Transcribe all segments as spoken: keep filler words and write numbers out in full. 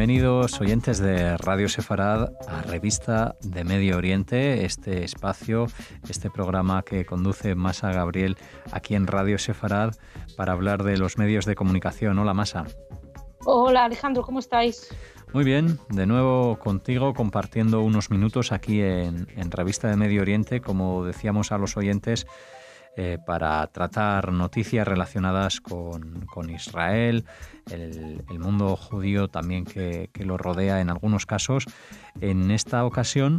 Bienvenidos oyentes de Radio Sefarad a Revista de Medio Oriente, este espacio, este programa que conduce Masa Gabriel aquí en Radio Sefarad para hablar de los medios de comunicación. Hola, Masa. Hola, Alejandro, ¿cómo estáis? Muy bien, de nuevo contigo compartiendo unos minutos aquí en, en Revista de Medio Oriente, como decíamos a los oyentes, eh, para tratar noticias relacionadas con, con Israel, el, el mundo judío también que, que lo rodea en algunos casos. En esta ocasión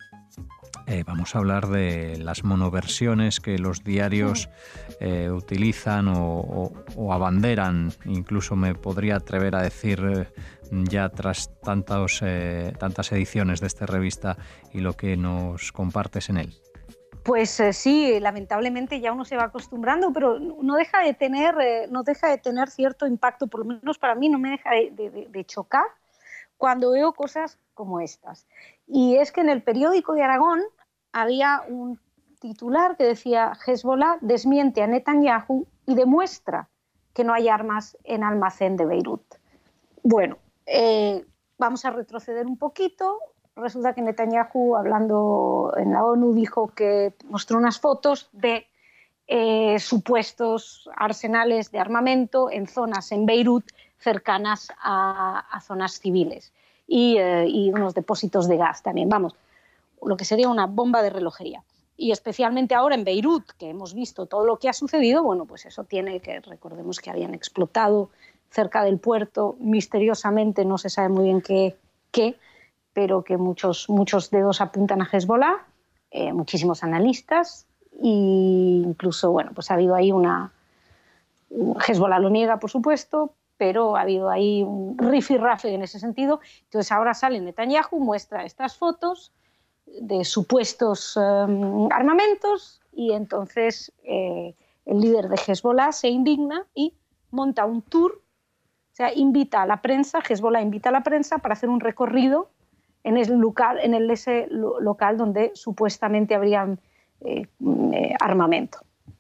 eh, vamos a hablar de las monoversiones que los diarios eh, utilizan o, o, o abanderan, incluso me podría atrever a decir eh, ya tras tantos, eh, tantas ediciones de esta revista y lo que nos compartes en él. Pues eh, sí, lamentablemente ya uno se va acostumbrando, pero no deja de tener, eh, no deja de tener cierto impacto, por lo menos para mí no me deja de, de, de chocar cuando veo cosas como estas. Y es que en el periódico de Aragón había un titular que decía: Hezbollah desmiente a Netanyahu y demuestra que no hay armas en almacén de Beirut. Bueno, eh, vamos a retroceder un poquito. Resulta que Netanyahu, hablando en la ONU, dijo que mostró unas fotos de eh, supuestos arsenales de armamento en zonas en Beirut cercanas a, a zonas civiles y, eh, y unos depósitos de gas también, vamos, lo que sería una bomba de relojería. Y especialmente ahora en Beirut, que hemos visto todo lo que ha sucedido, bueno, pues eso tiene que, recordemos que habían explotado cerca del puerto, misteriosamente, no se sabe muy bien qué, qué pero que muchos, muchos dedos apuntan a Hezbollah, eh, muchísimos analistas, e incluso, bueno, pues ha habido ahí una... Hezbollah lo niega, por supuesto, pero ha habido ahí un rifirrafe en ese sentido. Entonces ahora sale Netanyahu, muestra estas fotos de supuestos um, armamentos y entonces eh, el líder de Hezbollah se indigna y monta un tour, o sea, invita a la prensa, Hezbollah invita a la prensa para hacer un recorrido en el local, en el ese local donde supuestamente habría eh, eh, armamento.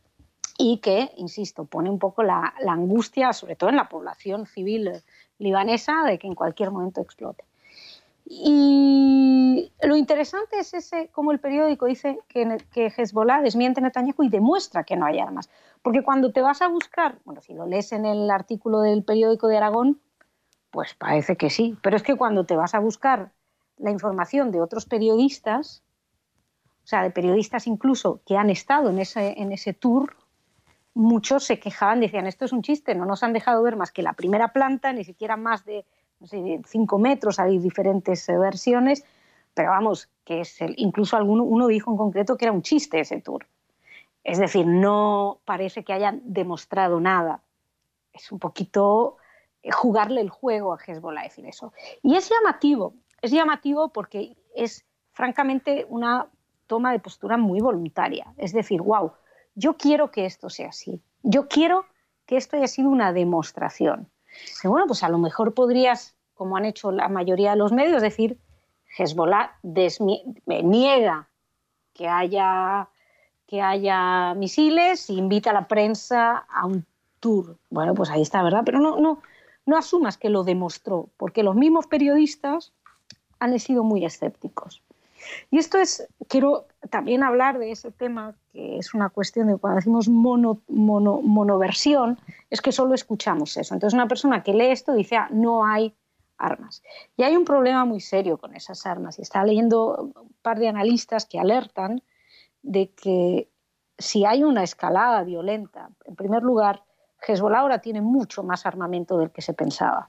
Y que, insisto, pone un poco la, la angustia, sobre todo en la población civil libanesa, de que en cualquier momento explote. Y lo interesante es ese, como el periódico dice que, que Hezbollah desmiente a Netanyahu y demuestra que no hay armas. Porque cuando te vas a buscar, bueno, si lo lees en el artículo del periódico de Aragón, pues parece que sí. Pero es que cuando te vas a buscar la información de otros periodistas, o sea, de periodistas incluso que han estado en ese, en ese tour, muchos se quejaban, decían, esto es un chiste, no nos han dejado ver más que la primera planta, ni siquiera más de, no sé, cinco metros, hay diferentes eh, versiones, pero vamos, que es el, incluso alguno, uno dijo en concreto que era un chiste ese tour. Es decir, no parece que hayan demostrado nada. Es un poquito eh, jugarle el juego a Hezbollah decir eso. Y es llamativo, Es llamativo porque es, francamente, una toma de postura muy voluntaria. Es decir, wow, yo quiero que esto sea así. Yo quiero que esto haya sido una demostración. Y bueno, pues a lo mejor podrías, como han hecho la mayoría de los medios, decir, Hezbollah niega que haya, que haya misiles e invita a la prensa a un tour. Bueno, pues ahí está, ¿verdad? Pero no, no, no asumas que lo demostró, porque los mismos periodistas han sido muy escépticos. Y esto es, quiero también hablar de ese tema, que es una cuestión de cuando decimos mono, mono, monoversión, es que solo escuchamos eso. Entonces una persona que lee esto dice, ah, no hay armas. Y hay un problema muy serio con esas armas. Y estaba leyendo un par de analistas que alertan de que si hay una escalada violenta, en primer lugar, Hezbollah ahora tiene mucho más armamento del que se pensaba.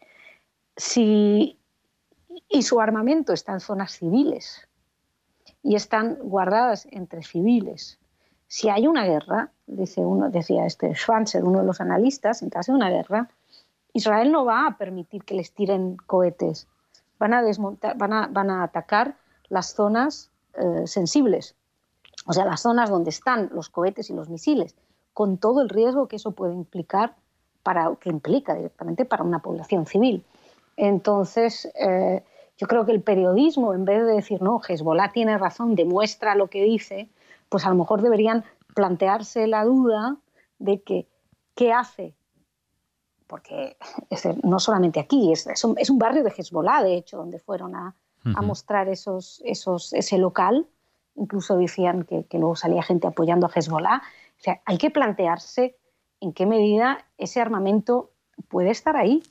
Si Y su armamento está en zonas civiles y están guardadas entre civiles. Si hay una guerra, dice uno, decía este Schwanzer, uno de los analistas, en caso de una guerra, Israel no va a permitir que les tiren cohetes. Van a, desmontar, van a, van a atacar las zonas eh, sensibles, o sea, las zonas donde están los cohetes y los misiles, con todo el riesgo que eso puede implicar, para, que implica directamente para una población civil. Entonces, eh, yo creo que el periodismo, en vez de decir, no, Hezbollah tiene razón, demuestra lo que dice, pues a lo mejor deberían plantearse la duda de que, ¿qué hace porque es, no solamente aquí, es, es, un, es un barrio de Hezbollah, de hecho, donde fueron a, uh-huh. a mostrar esos, esos, ese local. Incluso decían que, que luego salía gente apoyando a Hezbollah. O sea, hay que plantearse en qué medida ese armamento puede estar ahí.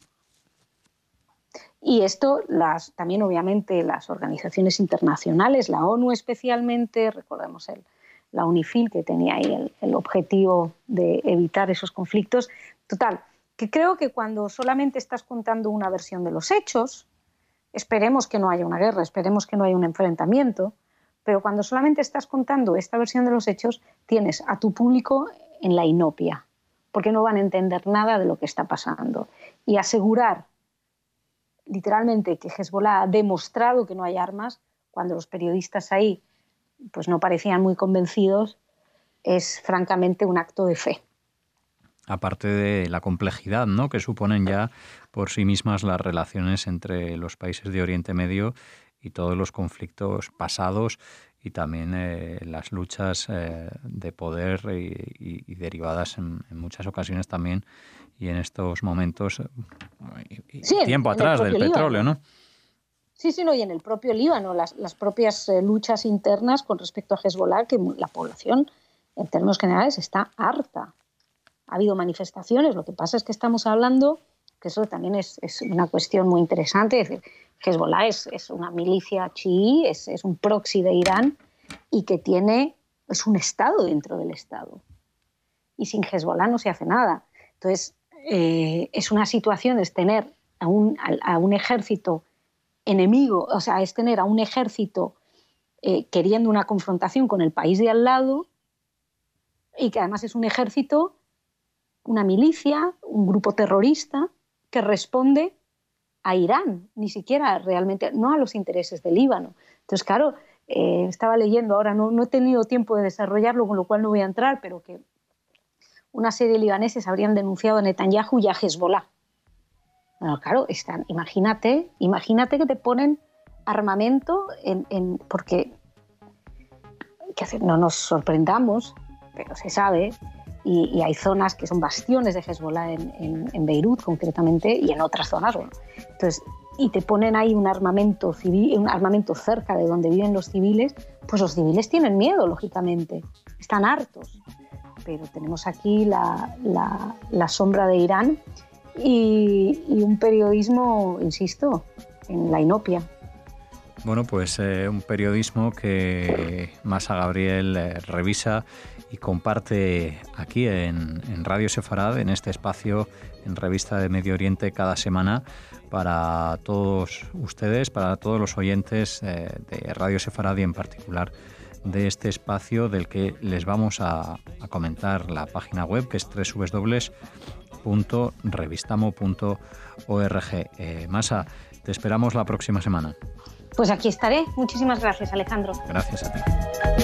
Y esto, las, también obviamente las organizaciones internacionales, la ONU especialmente, recordemos el, la UNIFIL, que tenía ahí el, el objetivo de evitar esos conflictos. Total, que creo que cuando solamente estás contando una versión de los hechos, esperemos que no haya una guerra, esperemos que no haya un enfrentamiento, pero cuando solamente estás contando esta versión de los hechos, tienes a tu público en la inopia, porque no van a entender nada de lo que está pasando. Y asegurar literalmente que Hezbollah ha demostrado que no hay armas, cuando los periodistas ahí pues no parecían muy convencidos, es francamente un acto de fe. Aparte de la complejidad, ¿no?, que suponen ya por sí mismas las relaciones entre los países de Oriente Medio y todos los conflictos pasados y también eh, las luchas eh, de poder y, y, y derivadas en, en muchas ocasiones también y en estos momentos y, y sí, tiempo en, atrás en del Líbano. petróleo, ¿no? Sí, sí, no, y en el propio Líbano, las, las propias eh, luchas internas con respecto a Hezbollah, que la población en términos generales está harta. Ha habido manifestaciones, lo que pasa es que estamos hablando, que eso también es, es una cuestión muy interesante, es decir, Hezbollah es, es una milicia chií, es, es un proxy de Irán y que tiene, es un Estado dentro del Estado. Y sin Hezbollah no se hace nada. Entonces, eh, es una situación, es tener a un, a, a un ejército enemigo, o sea, es tener a un ejército eh, queriendo una confrontación con el país de al lado y que además es un ejército, una milicia, un grupo terrorista que responde a Irán, ni siquiera realmente, no a los intereses del Líbano. Entonces, claro, eh, estaba leyendo ahora, no, no he tenido tiempo de desarrollarlo, con lo cual no voy a entrar, pero que una serie de libaneses habrían denunciado a Netanyahu y a Hezbollah. Bueno, claro, están, imagínate, imagínate que te ponen armamento en, en, porque que hacer, no nos sorprendamos, pero se sabe, y, y hay zonas que son bastiones de Hezbollah en, en, en Beirut concretamente y en otras zonas, bueno. Entonces, y te ponen ahí un armamento civil, un armamento cerca de donde viven los civiles, pues los civiles tienen miedo, lógicamente, están hartos. Pero tenemos aquí la, la, la sombra de Irán y, y un periodismo, insisto, en la inopia. Bueno, pues eh, un periodismo que Masa Gabriel eh, revisa y comparte aquí en, en Radio Sefarad, en este espacio, en Revista de Medio Oriente, cada semana, para todos ustedes, para todos los oyentes eh, de Radio Sefarad y en particular de este espacio del que les vamos a, a comentar la página web, que es doble u doble u doble u punto revistamo punto org. Eh, Masa, te esperamos la próxima semana. Pues aquí estaré. Muchísimas gracias, Alejandro. Gracias a ti.